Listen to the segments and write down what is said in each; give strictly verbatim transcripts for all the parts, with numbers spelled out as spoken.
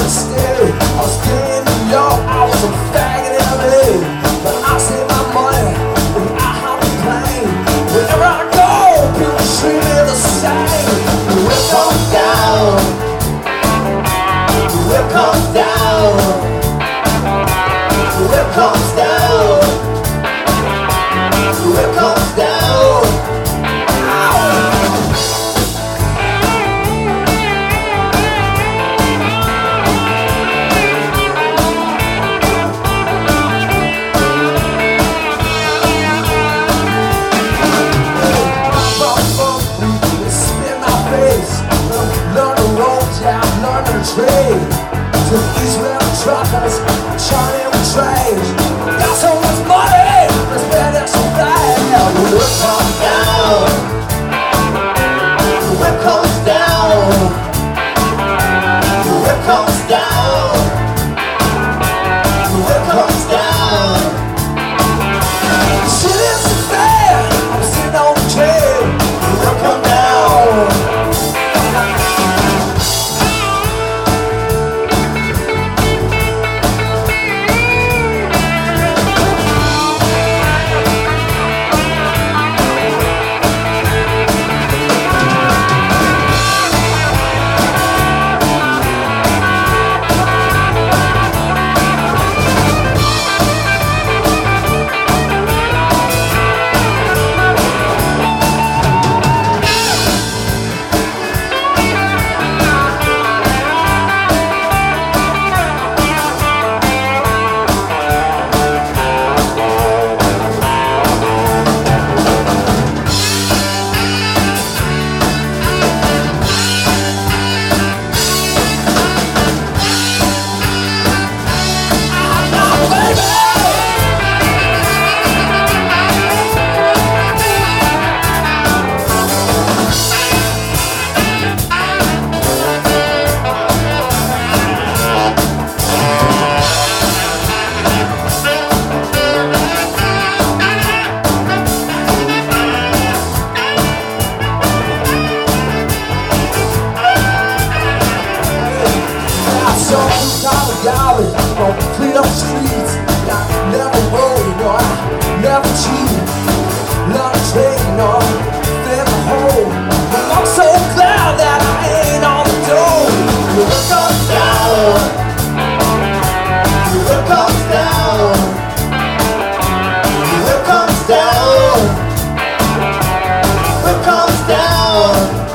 the state. I was staying in New York, I was a faggot in L A. But I save my money when I hop the plane. Wherever I go, people treat me the same. The whip comes down. The whip comes down. The whip comes down. The whip comes down. Trade to these real truckers, Charlie with trades. Got so much money, let's spend it so bad. The whip comes down. The whip comes down. The whip comes down. The whip comes down. Shit isn't fair. I'm sitting on the trail. The whip comes down. On freedom streets, I never worry, no, I never cheat. Love to trade, no, fill the hole. But I'm so glad that I ain't on the door. The whip comes down. The whip comes down. The whip comes down. The whip comes down.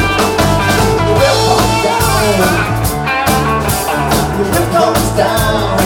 Down.